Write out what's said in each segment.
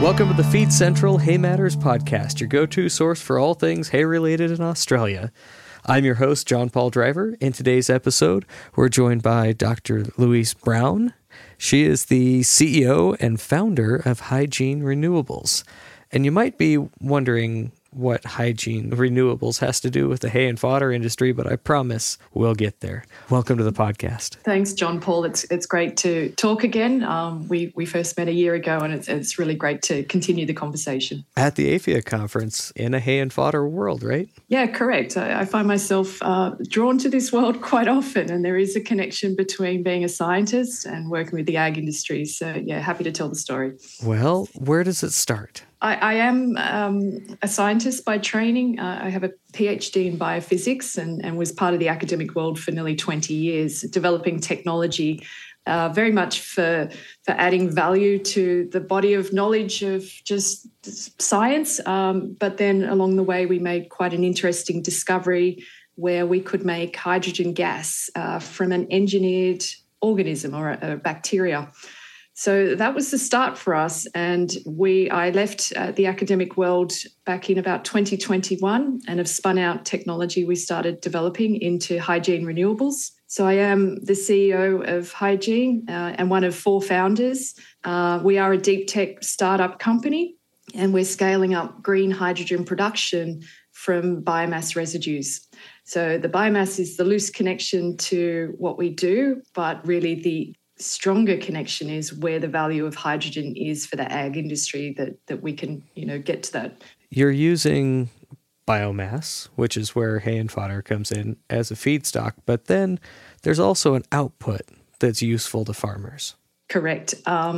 Welcome to the Feed Central Hay Matters podcast, your go-to source for all things hay-related in Australia. I'm your host, John Paul Driver. In today's episode, we're joined by Dr. Louise Brown. She is the CEO and founder of Hygiene Renewables. And you might be wondering what Hygiene Renewables has to do with the hay and fodder industry, but I promise we'll get there. Welcome to the podcast. Thanks, John Paul. It's great to talk again. We first met a year ago, and it's really great to continue the conversation. At the AFIA conference in a hay and fodder world, right? Yeah, correct. I find myself drawn to this world quite often, and there is a connection between being a scientist and working with the ag industry. So, yeah, happy to tell the story. Well, where does it start? I am a scientist by training. I have a PhD in biophysics and was part of the academic world for nearly 20 years, developing technology very much for adding value to the body of knowledge of just science. But then along the way, we made quite an interesting discovery where we could make hydrogen gas from an engineered organism or a bacteria. So that was the start for us, and I left the academic world back in about 2021 and have spun out technology we started developing into Hygiene Renewables. So I am the CEO of Hygiene and one of 4 founders. We are a deep tech startup company, and we're scaling up green hydrogen production from biomass residues. So the biomass is the loose connection to what we do, but really the stronger connection is where the value of hydrogen is for the ag industry that we can, get to that. You're using biomass, which is where hay and fodder comes in as a feedstock, but then there's also an output that's useful to farmers. Correct.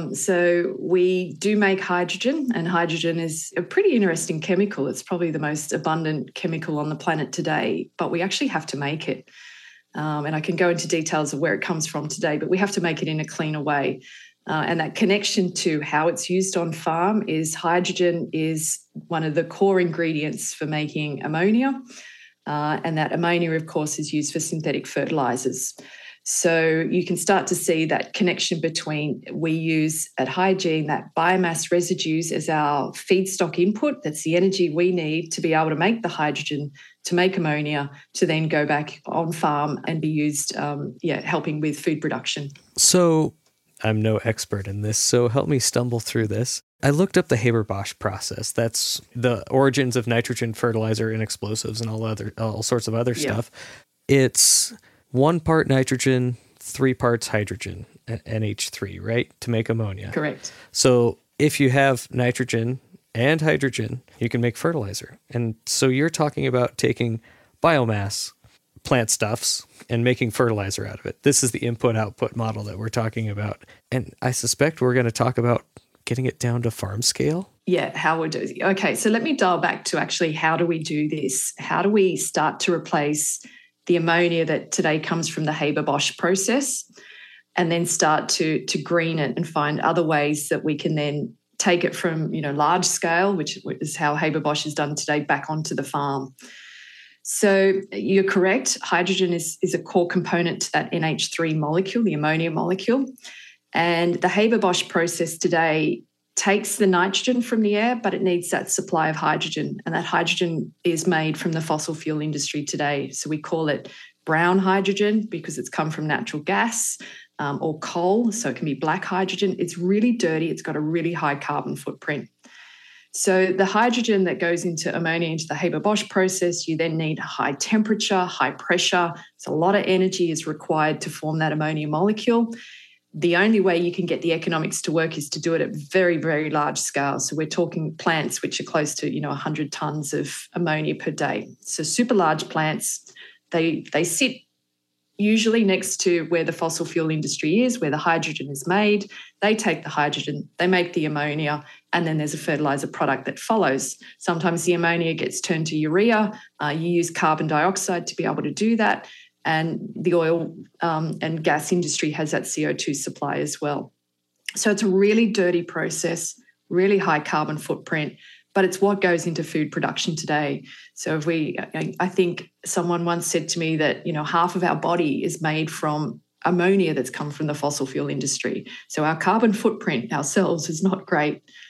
So we do make hydrogen, and hydrogen is a pretty interesting chemical. It's probably the most abundant chemical on the planet today, but we actually have to make it. And I can go into details of where it comes from today, but we have to make it in a cleaner way. And that connection to how it's used on farm is hydrogen is one of the core ingredients for making ammonia. And that ammonia, of course, is used for synthetic fertilizers. So you can start to see that connection between we use at Hygiene that biomass residues as our feedstock input. That's the energy we need to be able to make the hydrogen, to make ammonia, to then go back on farm and be used, helping with food production. So I'm no expert in this, so help me stumble through this. I looked up the Haber-Bosch process. That's the origins of nitrogen fertilizer and explosives and all sorts of other stuff. It's 1 part nitrogen, 3 parts hydrogen, NH3, right, to make ammonia. Correct. So if you have nitrogen and hydrogen, you can make fertilizer. And so you're talking about taking biomass, plant stuffs, and making fertilizer out of it. This is the input-output model that we're talking about. And I suspect we're going to talk about getting it down to farm scale. Yeah, how we do it. Okay, so let me dial back to actually how do we do this? How do we start to replace the ammonia that today comes from the Haber-Bosch process and then start to green it and find other ways that we can then take it from, large scale, which is how Haber-Bosch is done today, back onto the farm. So you're correct. Hydrogen is a core component to that NH3 molecule, the ammonia molecule. And the Haber-Bosch process today takes the nitrogen from the air, but it needs that supply of hydrogen. And that hydrogen is made from the fossil fuel industry today. So we call it brown hydrogen because it's come from natural gas or coal. So it can be black hydrogen. It's really dirty. It's got a really high carbon footprint. So the hydrogen that goes into ammonia, into the Haber-Bosch process, you then need high temperature, high pressure. So a lot of energy is required to form that ammonia molecule. The only way you can get the economics to work is to do it at very, very large scale. So we're talking plants which are close to, 100 tons of ammonia per day. So super large plants, they sit usually next to where the fossil fuel industry is, where the hydrogen is made. They take the hydrogen, they make the ammonia, and then there's a fertilizer product that follows. Sometimes the ammonia gets turned to urea. You use carbon dioxide to be able to do that. And the oil and gas industry has that CO2 supply as well. So it's a really dirty process, really high carbon footprint, but it's what goes into food production today. So I think someone once said to me that, half of our body is made from ammonia that's come from the fossil fuel industry. So our carbon footprint ourselves is not great.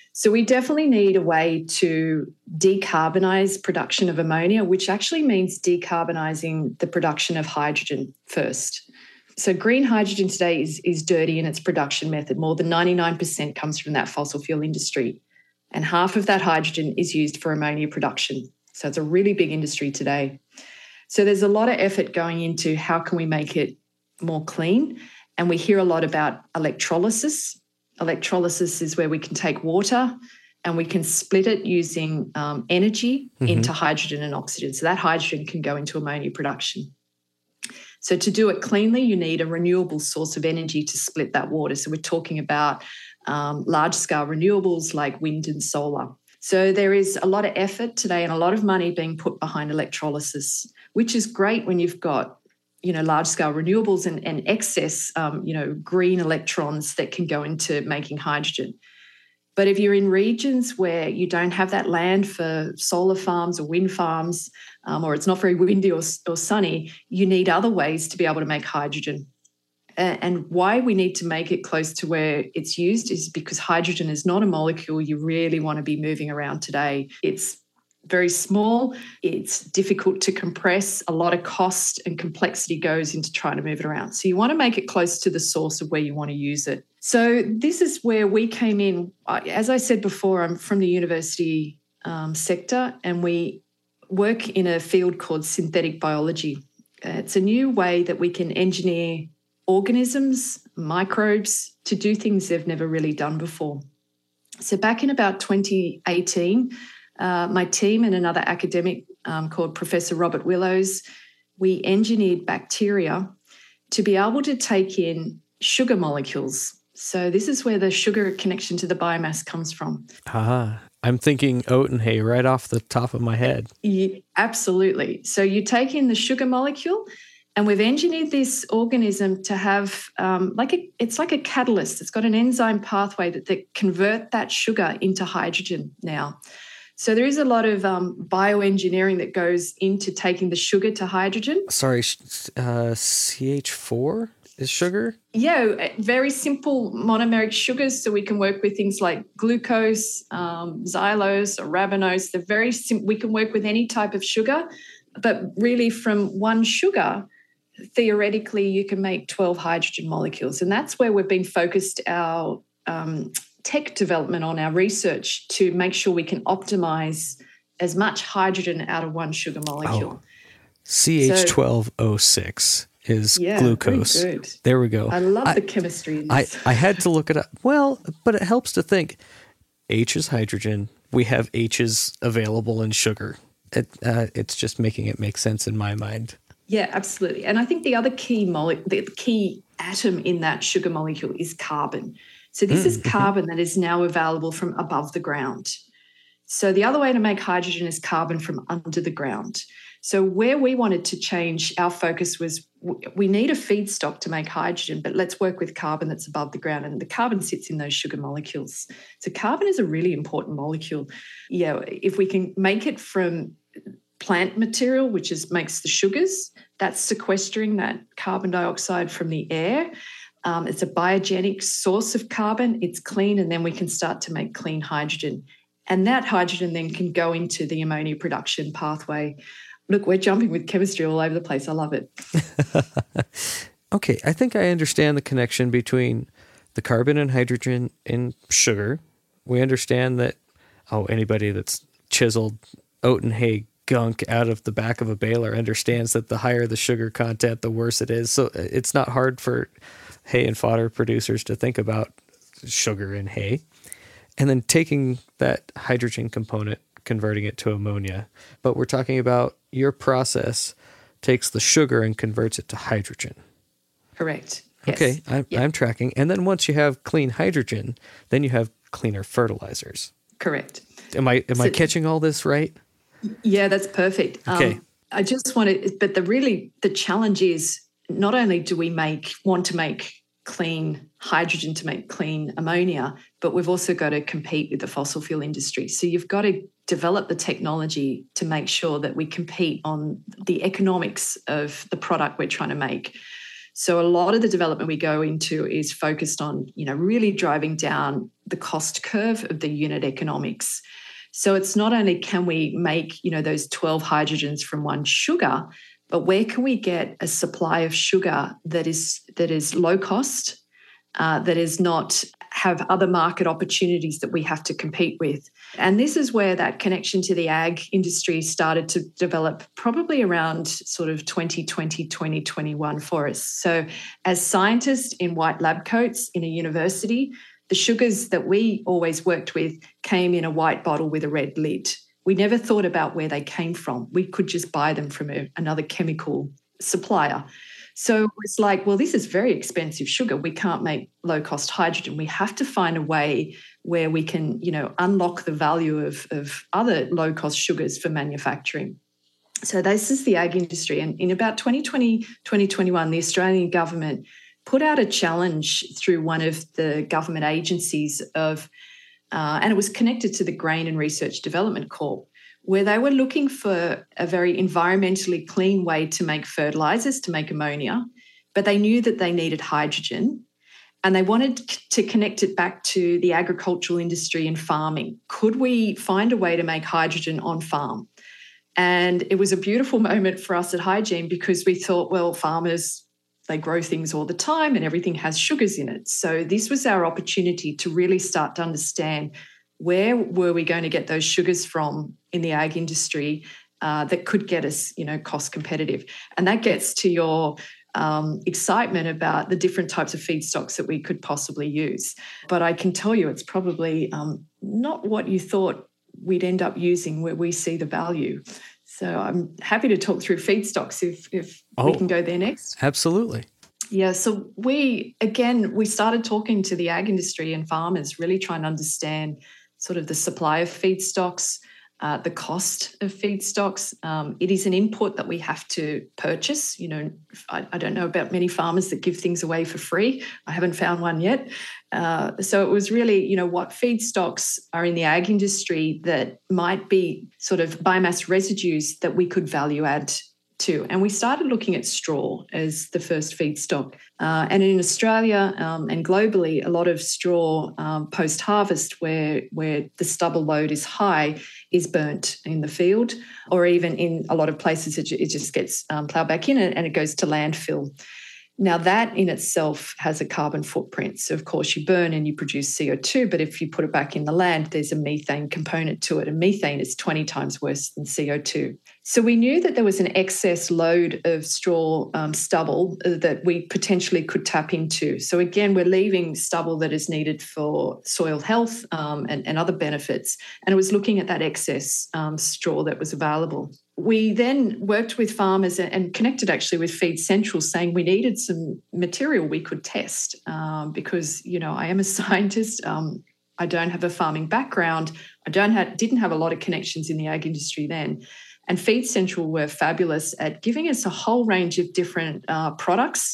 So we definitely need a way to decarbonize production of ammonia, which actually means decarbonizing the production of hydrogen first. So green hydrogen today is dirty in its production method. More than 99% comes from that fossil fuel industry. And half of that hydrogen is used for ammonia production. So it's a really big industry today. So there's a lot of effort going into how can we make it more clean. And we hear a lot about electrolysis. Electrolysis is where we can take water and we can split it using energy into hydrogen and oxygen. So that hydrogen can go into ammonia production. So to do it cleanly, you need a renewable source of energy to split that water. So we're talking about large-scale renewables like wind and solar. So there is a lot of effort today and a lot of money being put behind electrolysis, which is great when you've got large-scale renewables and excess, green electrons that can go into making hydrogen. But if you're in regions where you don't have that land for solar farms or wind farms, or it's not very windy or sunny, you need other ways to be able to make hydrogen. And why we need to make it close to where it's used is because hydrogen is not a molecule you really want to be moving around today. It's very small, it's difficult to compress, a lot of cost and complexity goes into trying to move it around. So you want to make it close to the source of where you want to use it. So this is where we came in. As I said before, I'm from the university sector and we work in a field called synthetic biology. It's a new way that we can engineer organisms, microbes, to do things they've never really done before. So back in about 2018, my team and another academic called Professor Robert Willows, we engineered bacteria to be able to take in sugar molecules. So this is where the sugar connection to the biomass comes from. I'm thinking oat and hay right off the top of my head. Yeah, absolutely. So you take in the sugar molecule and we've engineered this organism to have it's like a catalyst. It's got an enzyme pathway that convert that sugar into hydrogen now. So there is a lot of bioengineering that goes into taking the sugar to hydrogen. Sorry, CH4 is sugar? Yeah, very simple monomeric sugars. So we can work with things like glucose, xylose or ribose. They're very simple. We can work with any type of sugar, but really from one sugar, theoretically, you can make 12 hydrogen molecules. And that's where we've been focused our tech development on, our research, to make sure we can optimize as much hydrogen out of one sugar molecule. CH12O6 is glucose. Very good. There we go. I love the chemistry in this. I had to look it up. Well, but it helps to think. H is hydrogen. We have H's available in sugar. It's just making it make sense in my mind. Yeah, absolutely. And I think the other the key atom in that sugar molecule is carbon. So this is carbon that is now available from above the ground. So the other way to make hydrogen is carbon from under the ground. So where we wanted to change our focus was we need a feedstock to make hydrogen, but let's work with carbon that's above the ground, and the carbon sits in those sugar molecules. So carbon is a really important molecule. Yeah, if we can make it from plant material, which makes the sugars, that's sequestering that carbon dioxide from the air. It's a biogenic source of carbon. It's clean, and then we can start to make clean hydrogen. And that hydrogen then can go into the ammonia production pathway. Look, we're jumping with chemistry all over the place. I love it. Okay, I think I understand the connection between the carbon and hydrogen in sugar. We understand that, anybody that's chiseled oat and hay gunk out of the back of a baler understands that the higher the sugar content, the worse it is. So it's not hard for hay and fodder producers to think about sugar in hay. And then taking that hydrogen component, converting it to ammonia. But we're talking about your process takes the sugar and converts it to hydrogen. Correct. Yes. Okay, I'm tracking. And then once you have clean hydrogen, then you have cleaner fertilizers. Correct. Am I catching all this right? Yeah, that's perfect. Okay. I just but the challenge is not only do we want to make clean hydrogen to make clean ammonia, but we've also got to compete with the fossil fuel industry. So you've got to develop the technology to make sure that we compete on the economics of the product we're trying to make. So a lot of the development we go into is focused on, really driving down the cost curve of the unit economics. So it's not only can we make, those 12 hydrogens from one sugar, but where can we get a supply of sugar that is low cost, that is not have other market opportunities that we have to compete with. And this is where that connection to the ag industry started to develop probably around sort of 2020, 2021 for us. So as scientists in white lab coats in a university, the sugars that we always worked with came in a white bottle with a red lid. We never thought about where they came from. We could just buy them from another chemical supplier. So it's like, well, this is very expensive sugar. We can't make low-cost hydrogen. We have to find a way where we can, unlock the value of other low-cost sugars for manufacturing. So this is the ag industry. And in about 2020, 2021, the Australian government put out a challenge through one of the government agencies and it was connected to the Grain and Research Development Corp, where they were looking for a very environmentally clean way to make fertilizers, to make ammonia, but they knew that they needed hydrogen and they wanted to connect it back to the agricultural industry and farming. Could we find a way to make hydrogen on farm? And it was a beautiful moment for us at Hygiene because we thought, well, farmers, they grow things all the time and everything has sugars in it. So this was our opportunity to really start to understand where were we going to get those sugars from in the ag industry that could get us, cost competitive. And that gets to your excitement about the different types of feedstocks that we could possibly use. But I can tell you it's probably not what you thought we'd end up using where we see the value. So I'm happy to talk through feedstocks if we can go there next. Absolutely. Yeah, so we started talking to the ag industry and farmers, really trying to understand sort of the supply of feedstocks, the cost of feedstocks. It is an input that we have to purchase. I don't know about many farmers that give things away for free. I haven't found one yet. So it was really, what feedstocks are in the ag industry that might be sort of biomass residues that we could value add to. And we started looking at straw as the first feedstock. And in Australia and globally, a lot of straw post-harvest where the stubble load is high is burnt in the field, or even in a lot of places it just gets ploughed back in and it goes to landfill. Now, that in itself has a carbon footprint. So, of course, you burn and you produce CO2, but if you put it back in the land, there's a methane component to it, and methane is 20 times worse than CO2. So we knew that there was an excess load of straw stubble that we potentially could tap into. So, again, we're leaving stubble that is needed for soil health and other benefits, and it was looking at that excess straw that was available. We then worked with farmers and connected actually with Feed Central, saying we needed some material we could test because, I am a scientist. I don't have a farming background. I didn't have a lot of connections in the ag industry then. And Feed Central were fabulous at giving us a whole range of different products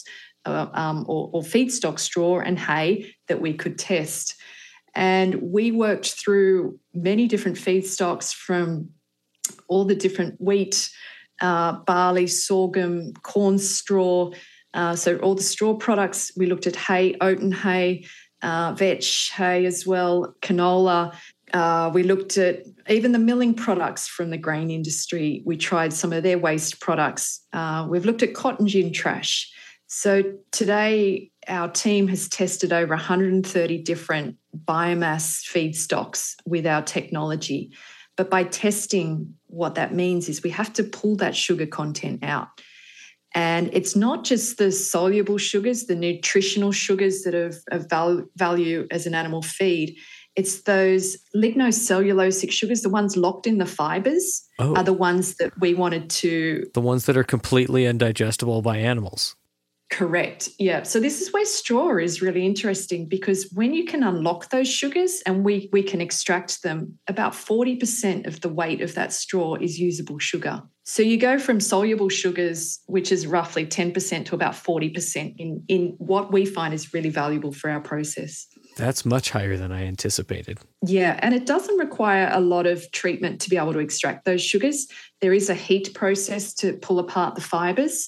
or feedstock, straw and hay that we could test. And we worked through many different feedstocks from all the different wheat, barley, sorghum, corn straw. So all the straw products, we looked at hay, oaten hay, vetch hay as well, canola. We looked at even the milling products from the grain industry. We tried some of their waste products. We've looked at cotton gin trash. So today our team has tested over 130 different biomass feedstocks with our technology. But by testing, what that means is we have to pull that sugar content out. And it's not just the soluble sugars, the nutritional sugars that have value as an animal feed. It's those lignocellulosic sugars, the ones locked in the fibers, are the ones that we wanted to... The ones that are completely indigestible by animals. Correct. Yeah. So this is where straw is really interesting, because when you can unlock those sugars and we can extract them, about 40% of the weight of that straw is usable sugar. So you go from soluble sugars, which is roughly 10%, to about 40% in what we find is really valuable for our process. That's much higher than I anticipated. Yeah, and it doesn't require a lot of treatment to be able to extract those sugars. There is a heat process to pull apart the fibers.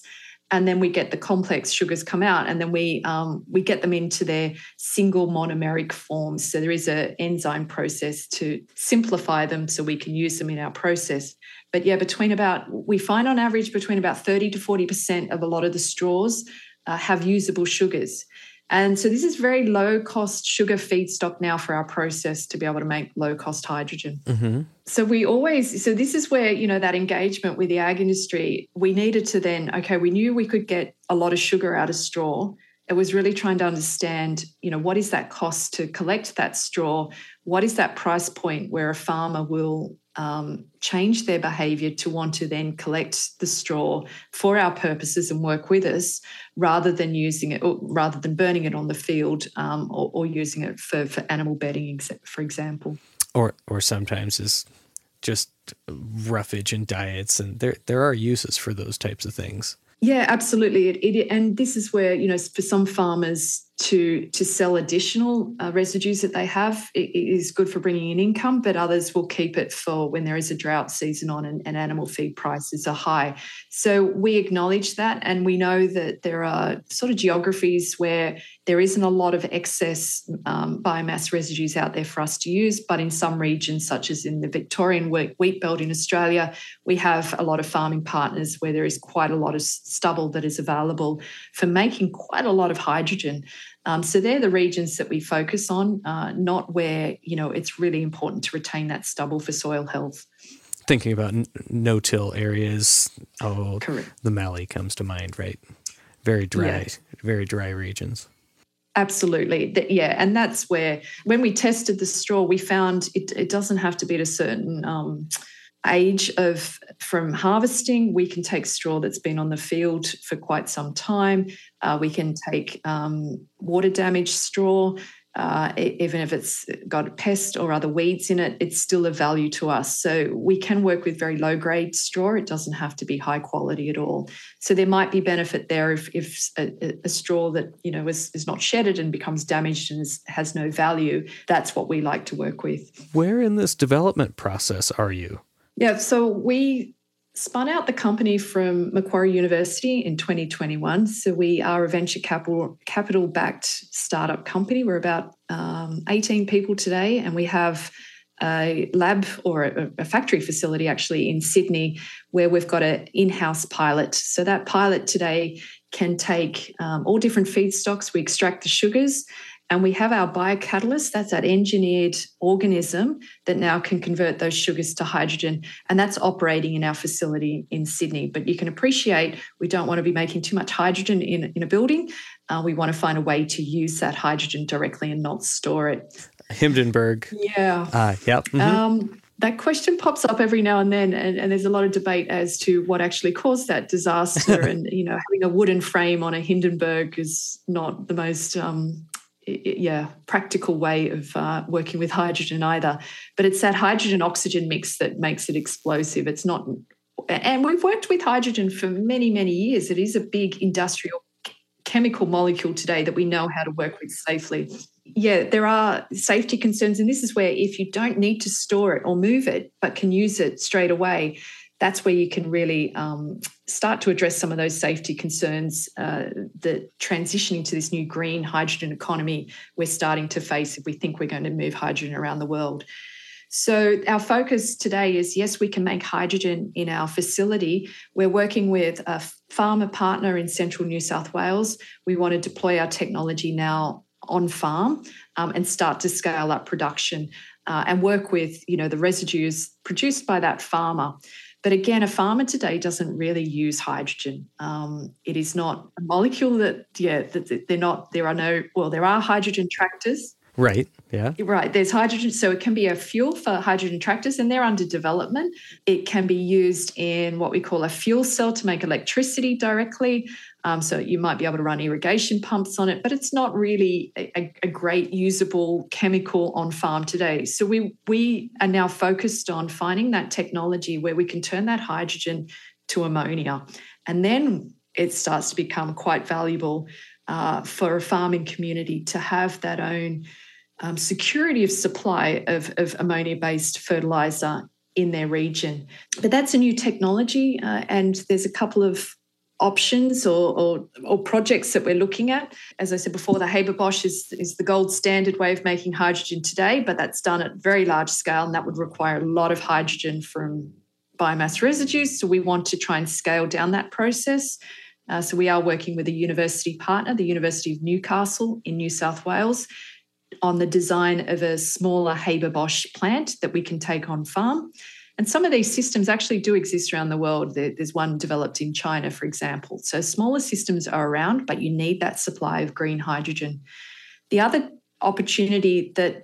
and then we get the complex sugars come out, and then we get them into their single monomeric forms. So there is an enzyme process to simplify them so we can use them in our process. But yeah, we find on average between about 30 to 40% of a lot of the straws have usable sugars. And so this is very low-cost sugar feedstock now for our process to be able to make low-cost hydrogen. Mm-hmm. So this is where, that engagement with the ag industry, we needed to then, we knew we could get a lot of sugar out of straw. It was really trying to understand, what is that cost to collect that straw? What is that price point where a farmer will change their behaviour to want to then collect the straw for our purposes and work with us, rather than using it, or rather than burning it on the field, or using it for animal bedding, for example. Or sometimes is just roughage in diets, and there are uses for those types of things. Yeah, absolutely. And this is where, for some farmers to sell additional residues that they have, it is good for bringing in income, but others will keep it for when there is a drought season on and animal feed prices are high. So we acknowledge that, and we know that there are sort of geographies where there isn't a lot of excess biomass residues out there for us to use, but in some regions, such as in the Victorian wheat belt in Australia, we have a lot of farming partners where there is quite a lot of stubble that is available for making quite a lot of hydrogen. So they're the regions that we focus on, not where, it's really important to retain that stubble for soil health. Thinking about no-till areas, correct. The Mallee comes to mind, right? Very dry, Very dry regions. Absolutely. And that's where, when we tested the straw, we found it doesn't have to be at a certain age from harvesting. We can take straw that's been on the field for quite some time. We can take water damaged straw, even if it's got a pest or other weeds in it, it's still of value to us. So we can work with very low grade straw. It doesn't have to be high quality at all. So there might be benefit there if a straw that is not shedded and becomes damaged and has no value. That's what we like to work with. Where in this development process are you? Yeah, so we spun out the company from Macquarie University in 2021. So we are a venture capital-backed startup company. We're about 18 people today, and we have a lab or a factory facility actually in Sydney where we've got an in-house pilot. So that pilot today can take all different feedstocks. We extract the sugars, and we have our biocatalyst, that's that engineered organism that now can convert those sugars to hydrogen, and that's operating in our facility in Sydney. But you can appreciate we don't want to be making too much hydrogen in a building. We want to find a way to use that hydrogen directly and not store it. Hindenburg. Yeah. Yep. Mm-hmm. That question pops up every now and then, and there's a lot of debate as to what actually caused that disaster. And, having a wooden frame on a Hindenburg is not the most practical way of working with hydrogen either. But it's that hydrogen-oxygen mix that makes it explosive. It's not, and we've worked with hydrogen for many, many years. It is a big industrial chemical molecule today that we know how to work with safely. Yeah, there are safety concerns, and this is where if you don't need to store it or move it, but can use it straight away, that's where you can really start to address some of those safety concerns that transitioning to this new green hydrogen economy we're starting to face if we think we're going to move hydrogen around the world. So our focus today is, yes, we can make hydrogen in our facility. We're working with a farmer partner in central New South Wales. We want to deploy our technology now on farm and start to scale up production and work with, the residues produced by that farmer. But again, a farmer today doesn't really use hydrogen. It is not a molecule there are hydrogen tractors. Right, yeah. Right, there's hydrogen. So it can be a fuel for hydrogen tractors, and they're under development. It can be used in what we call a fuel cell to make electricity directly. So you might be able to run irrigation pumps on it, but it's not really a great usable chemical on farm today. So we are now focused on finding that technology where we can turn that hydrogen to ammonia. And then it starts to become quite valuable for a farming community to have that own security of supply of ammonia-based fertiliser in their region. But that's a new technology, and there's a couple of options or projects that we're looking at. As I said before, the Haber-Bosch is the gold standard way of making hydrogen today, but that's done at very large scale, and that would require a lot of hydrogen from biomass residues. So we want to try and scale down that process. So we are working with a university partner, the University of Newcastle in New South Wales, on the design of a smaller Haber-Bosch plant that we can take on farm. And some of these systems actually do exist around the world. There's one developed in China, for example. So smaller systems are around, but you need that supply of green hydrogen. The other opportunity that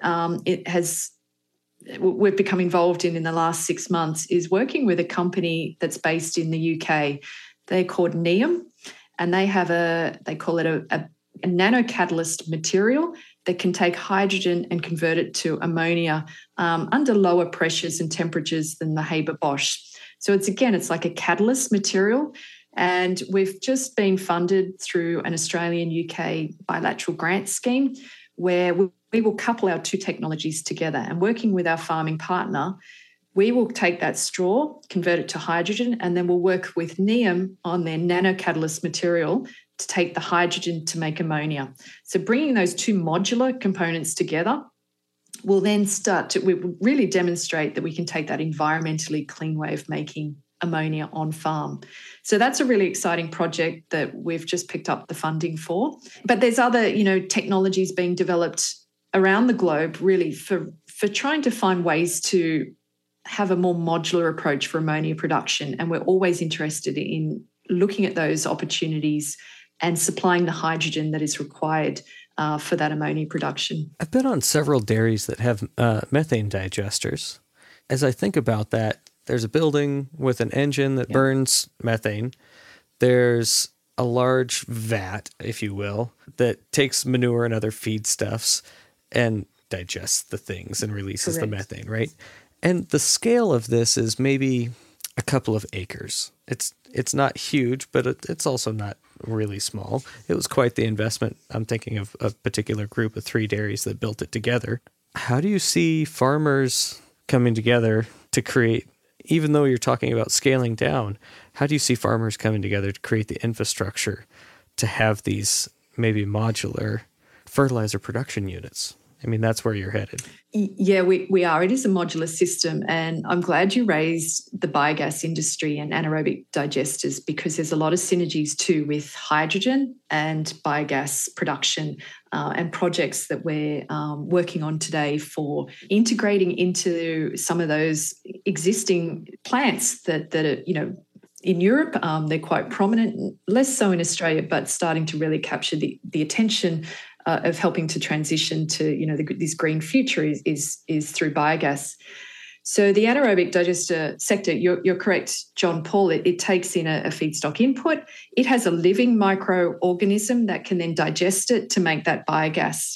we've become involved in the last 6 months is working with a company that's based in the UK. They're called NEOM, and they call it a nanocatalyst material that can take hydrogen and convert it to ammonia under lower pressures and temperatures than the Haber-Bosch. So it's like a catalyst material. And we've just been funded through an Australian-UK bilateral grant scheme where we will couple our two technologies together. And working with our farming partner, we will take that straw, convert it to hydrogen, and then we'll work with NEOM on their nanocatalyst material to take the hydrogen to make ammonia. So bringing those two modular components together will then we will really demonstrate that we can take that environmentally clean way of making ammonia on farm. So that's a really exciting project that we've just picked up the funding for. But there's other, technologies being developed around the globe really for trying to find ways to have a more modular approach for ammonia production. And we're always interested in looking at those opportunities and supplying the hydrogen that is required for that ammonia production. I've been on several dairies that have methane digesters. As I think about that, there's a building with an engine that burns methane. There's a large vat, if you will, that takes manure and other feedstuffs and digests the things and releases the methane, right? And the scale of this is maybe a couple of acres. It's not huge, but it's also not really small. It was quite the investment. I'm thinking of a particular group of 3 dairies that built it together. How do you see farmers coming together to create, even though you're talking about scaling down, how do you see farmers coming together to create the infrastructure to have these maybe modular fertilizer production units? I mean, that's where you're headed. Yeah, we are. It is a modular system. And I'm glad you raised the biogas industry and anaerobic digesters, because there's a lot of synergies too with hydrogen and biogas production and projects that we're working on today for integrating into some of those existing plants that are, in Europe, they're quite prominent, less so in Australia, but starting to really capture the attention of helping to transition to, this green future is through biogas. So the anaerobic digester sector, you're correct, John Paul, it takes in a feedstock input. It has a living microorganism that can then digest it to make that biogas.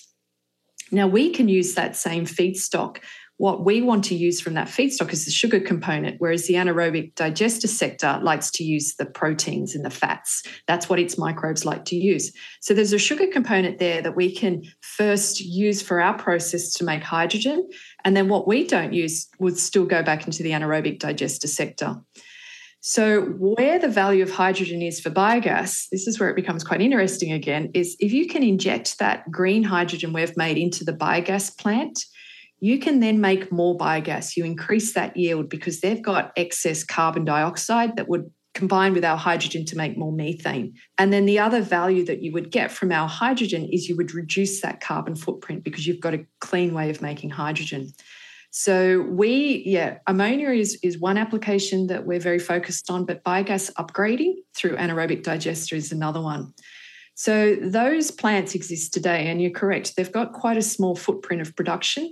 Now we can use that same feedstock. What we want to use from that feedstock is the sugar component, whereas the anaerobic digester sector likes to use the proteins and the fats. That's what its microbes like to use. So there's a sugar component there that we can first use for our process to make hydrogen. And then what we don't use would still go back into the anaerobic digester sector. So where the value of hydrogen is for biogas, this is where it becomes quite interesting again, is if you can inject that green hydrogen we've made into the biogas plant, you can then make more biogas. You increase that yield because they've got excess carbon dioxide that would combine with our hydrogen to make more methane. And then the other value that you would get from our hydrogen is you would reduce that carbon footprint because you've got a clean way of making hydrogen. So ammonia is one application that we're very focused on, but biogas upgrading through anaerobic digester is another one. So those plants exist today, and you're correct, they've got quite a small footprint of production.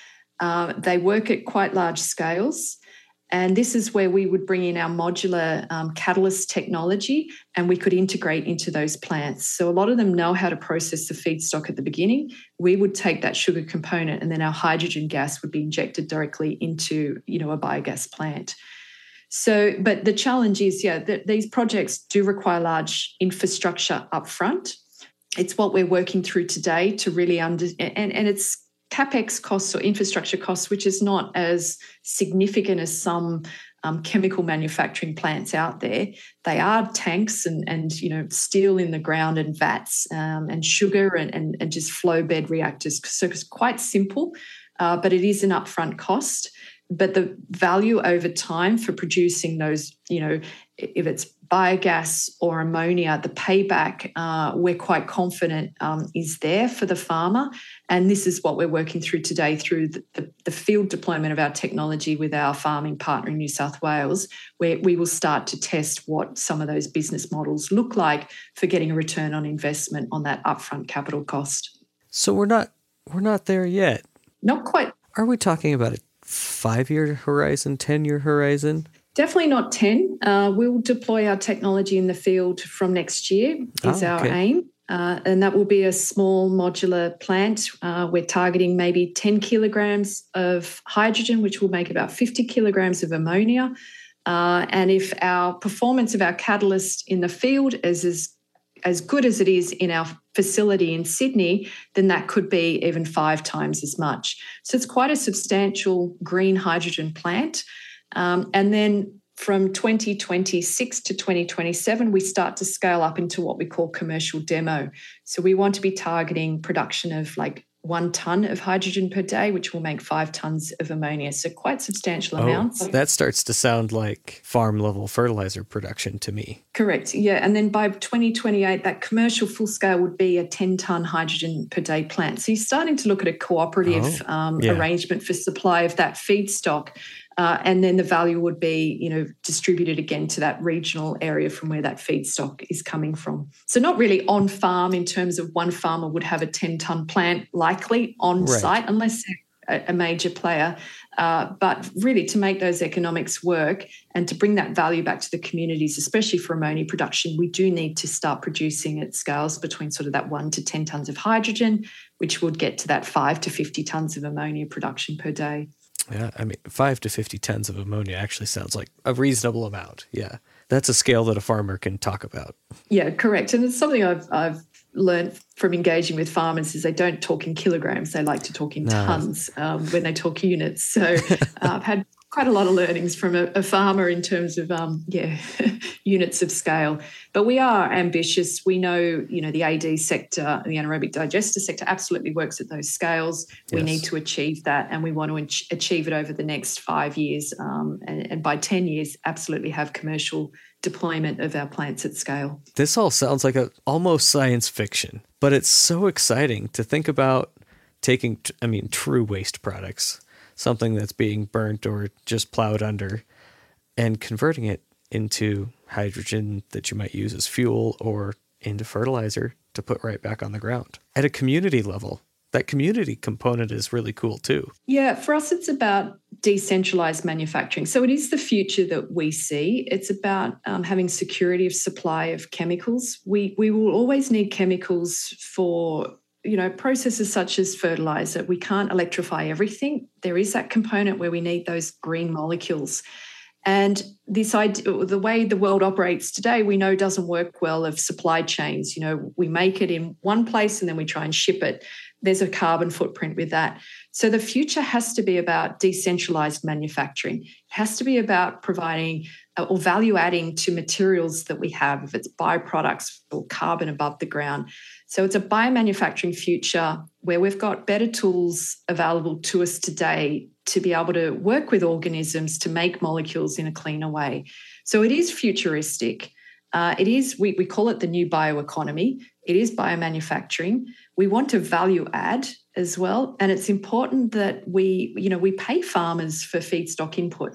They work at quite large scales, and this is where we would bring in our modular catalyst technology, and we could integrate into those plants. So a lot of them know how to process the feedstock at the beginning. We would take that sugar component, and then our hydrogen gas would be injected directly into, a biogas plant. So, but the challenge is, that these projects do require large infrastructure upfront. It's what we're working through today to really and it's CapEx costs or infrastructure costs, which is not as significant as some chemical manufacturing plants out there. They are tanks and steel in the ground and vats and sugar and just flow bed reactors. So it's quite simple, but it is an upfront cost. But the value over time for producing those, if it's biogas or ammonia, the payback, we're quite confident is there for the farmer. And this is what we're working through today through the field deployment of our technology with our farming partner in New South Wales, where we will start to test what some of those business models look like for getting a return on investment on that upfront capital cost. So we're not there yet. Not quite. Are we talking about a 5-year horizon, 10-year horizon? Definitely not 10. We'll deploy our technology in the field from next year is our aim. And that will be a small modular plant. We're targeting maybe 10 kilograms of hydrogen, which will make about 50 kilograms of ammonia. And if our performance of our catalyst in the field is as good as it is in our facility in Sydney, then that could be even 5 times as much. So it's quite a substantial green hydrogen plant. And then from 2026 to 2027, we start to scale up into what we call commercial demo. So we want to be targeting production of like 1 ton of hydrogen per day, which will make 5 tons of ammonia. So quite substantial amounts. That starts to sound like farm level fertilizer production to me. Correct. Yeah. And then by 2028, that commercial full scale would be a 10-ton hydrogen per day plant. So you're starting to look at a cooperative arrangement for supply of that feedstock. And then the value would be, distributed again to that regional area from where that feedstock is coming from. So not really on farm in terms of one farmer would have a 10-ton plant likely on site unless they're a major player. But really to make those economics work and to bring that value back to the communities, especially for ammonia production, we do need to start producing at scales between sort of that 1 to 10 tons of hydrogen, which would get to that 5 to 50 tons of ammonia production per day. Yeah, 5 to 50 tons of ammonia actually sounds like a reasonable amount. Yeah, that's a scale that a farmer can talk about. Yeah, correct. And it's something I've learned from engaging with farmers is they don't talk in kilograms. They like to talk in tons when they talk units. So I've had quite a lot of learnings from a farmer in terms of, units of scale. But we are ambitious. We know, the AD sector, the anaerobic digester sector absolutely works at those scales. We need to achieve that, and we want to achieve it over the next 5 years. And by 10 years, absolutely have commercial deployment of our plants at scale. This all sounds like almost science fiction, but it's so exciting to think about taking, true waste products, something that's being burnt or just plowed under, and converting it into hydrogen that you might use as fuel or into fertilizer to put right back on the ground. At a community level, that community component is really cool too. Yeah, for us, it's about decentralized manufacturing. So it is the future that we see. It's about having security of supply of chemicals. We will always need chemicals for processes such as fertilizer. We can't electrify everything. There is that component where we need those green molecules. And this idea, the way the world operates today, we know doesn't work well of supply chains. We make it in one place and then we try and ship it. There's a carbon footprint with that. So the future has to be about decentralized manufacturing. It has to be about providing or value adding to materials that we have, if it's byproducts or carbon above the ground. So it's a biomanufacturing future where we've got better tools available to us today to be able to work with organisms to make molecules in a cleaner way. So it is futuristic. We call it the new bioeconomy. It is biomanufacturing. We want to value add as well. And it's important that we pay farmers for feedstock input.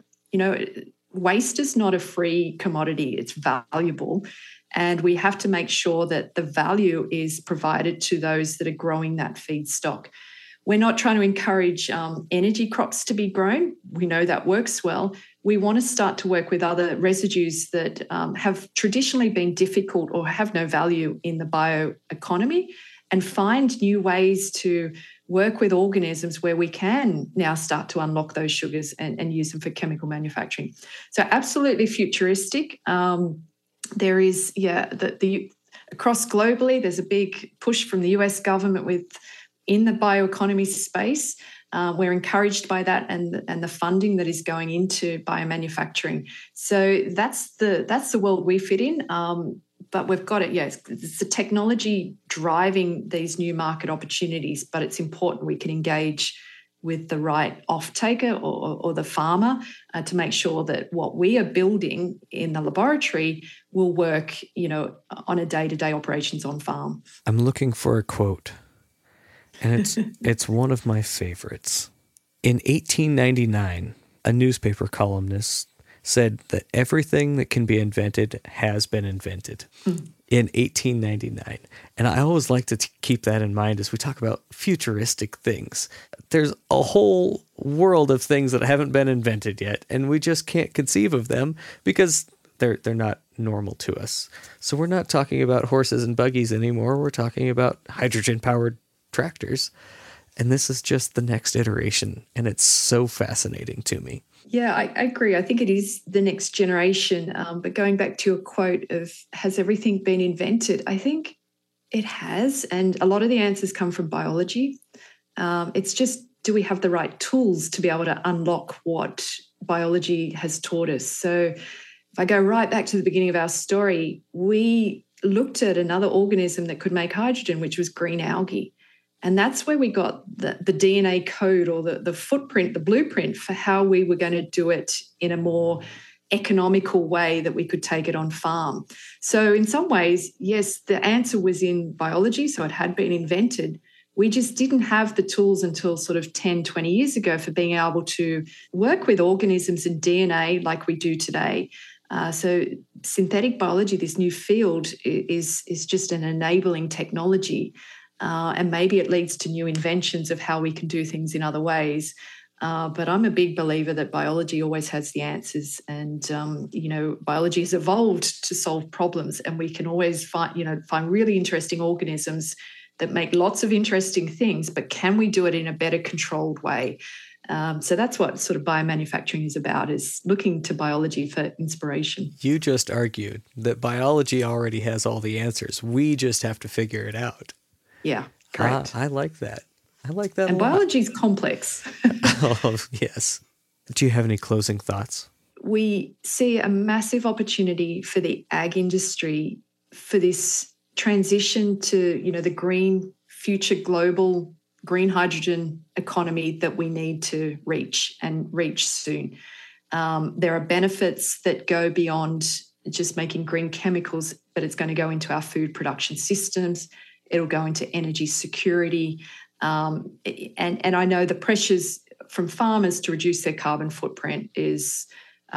Waste is not a free commodity. It's valuable. And we have to make sure that the value is provided to those that are growing that feedstock. We're not trying to encourage energy crops to be grown. We know that works well. We want to start to work with other residues that have traditionally been difficult or have no value in the bioeconomy, and find new ways to work with organisms where we can now start to unlock those sugars and use them for chemical manufacturing. So absolutely futuristic. There is, across globally, there's a big push from the US government in the bioeconomy space. We're encouraged by that and the funding that is going into biomanufacturing. So that's the world we fit in. But we've got it. Yes, it's the technology driving these new market opportunities. But it's important we can engage with the right off-taker or the farmer to make sure that what we are building in the laboratory will work, on a day-to-day operations on farm. I'm looking for a quote, and it's one of my favorites. In 1899, a newspaper columnist said that everything that can be invented has been invented. In 1899. And I always like to keep that in mind as we talk about futuristic things. There's a whole world of things that haven't been invented yet, and we just can't conceive of them because they're not normal to us. So we're not talking about horses and buggies anymore. We're talking about hydrogen-powered tractors. And this is just the next iteration, and it's so fascinating to me. Yeah, I agree. I think it is the next generation. But going back to your quote of, has everything been invented? I think it has. And a lot of the answers come from biology. It's just, do we have the right tools to be able to unlock what biology has taught us? So if I go right back to the beginning of our story, we looked at another organism that could make hydrogen, which was green algae. And that's where we got the DNA code or the footprint, the blueprint for how we were going to do it in a more economical way that we could take it on farm. So in some ways, yes, the answer was in biology, so it had been invented. We just didn't have the tools until sort of 10, 20 years ago for being able to work with organisms and DNA like we do today. So synthetic biology, this new field, is just an enabling technology. And maybe it leads to new inventions of how we can do things in other ways. But I'm a big believer that biology always has the answers. And, biology has evolved to solve problems, and we can always find really interesting organisms that make lots of interesting things, but can we do it in a better controlled way? So that's what sort of biomanufacturing is about, is looking to biology for inspiration. You just argued that biology already has all the answers. We just have to figure it out. Yeah, correct. I like that. I like that. And biology is complex. Oh, yes. Do you have any closing thoughts? We see a massive opportunity for the ag industry for this transition to, the green future global green hydrogen economy that we need to reach soon. There are benefits that go beyond just making green chemicals, but it's going to go into our food production systems. It'll go into energy security. And I know the pressures from farmers to reduce their carbon footprint is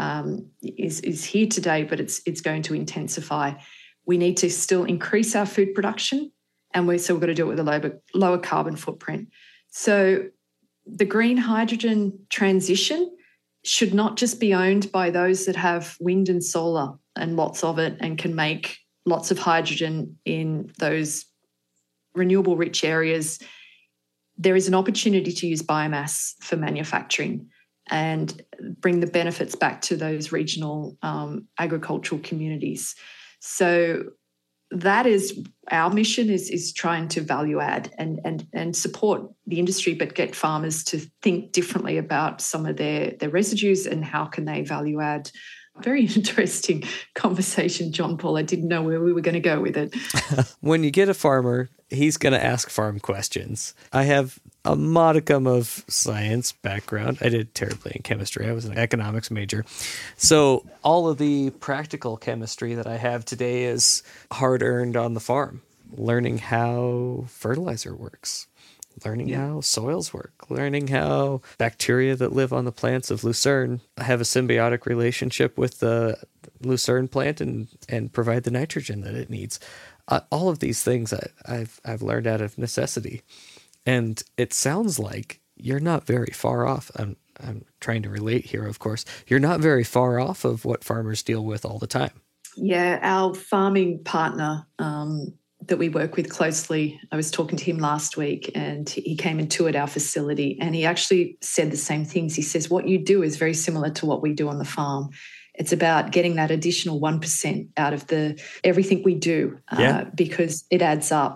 here today, but it's going to intensify. We need to still increase our food production, and we've got to do it with a lower carbon footprint. So the green hydrogen transition should not just be owned by those that have wind and solar and lots of it and can make lots of hydrogen in those renewable rich areas. There is an opportunity to use biomass for manufacturing and bring the benefits back to those regional agricultural communities. So that is our mission, is trying to value add and support the industry, but get farmers to think differently about some of their residues and how can they value add. Very interesting conversation, John Paul. I didn't know where we were going to go with it. When you get a farmer, he's going to ask farm questions. I have a modicum of science background. I did terribly in chemistry. I was an economics major. So all of the practical chemistry that I have today is hard-earned on the farm, learning how fertilizer works, learning how soils work, learning how bacteria that live on the plants of lucerne have a symbiotic relationship with the lucerne plant and provide the nitrogen that it needs. All of these things I've learned out of necessity. And it sounds like you're not very far off. I'm trying to relate here, of course. You're not very far off of what farmers deal with all the time. Yeah, our farming partner that we work with closely, I was talking to him last week, and he came and toured our facility, and he actually said the same things. He says, what you do is very similar to what we do on the farm. It's about getting that additional 1% out of everything we do because it adds up.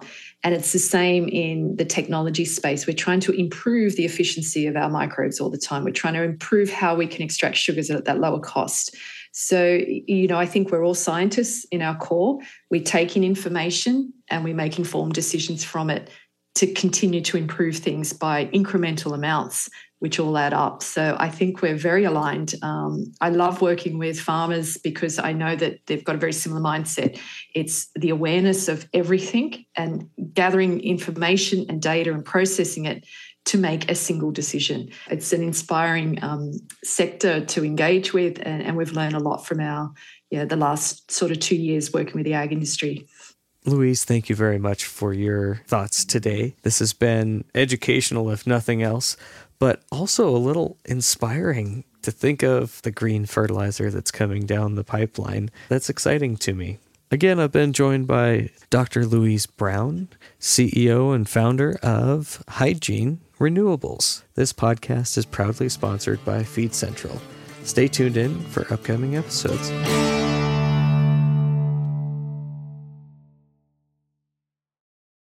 And it's the same in the technology space. We're trying to improve the efficiency of our microbes all the time. We're trying to improve how we can extract sugars at that lower cost. So, I think we're all scientists in our core. We take in information and we make informed decisions from it to continue to improve things by incremental amounts, which all add up. So I think we're very aligned. I love working with farmers because I know that they've got a very similar mindset. It's the awareness of everything and gathering information and data and processing it to make a single decision. It's an inspiring sector to engage with, and we've learned a lot from the last sort of 2 years working with the ag industry. Louise, thank you very much for your thoughts today. This has been educational, if nothing else, but also a little inspiring to think of the green fertilizer that's coming down the pipeline. That's exciting to me. Again, I've been joined by Dr. Louise Brown, CEO and founder of Hygiene Renewables. This podcast is proudly sponsored by Feed Central. Stay tuned in for upcoming episodes.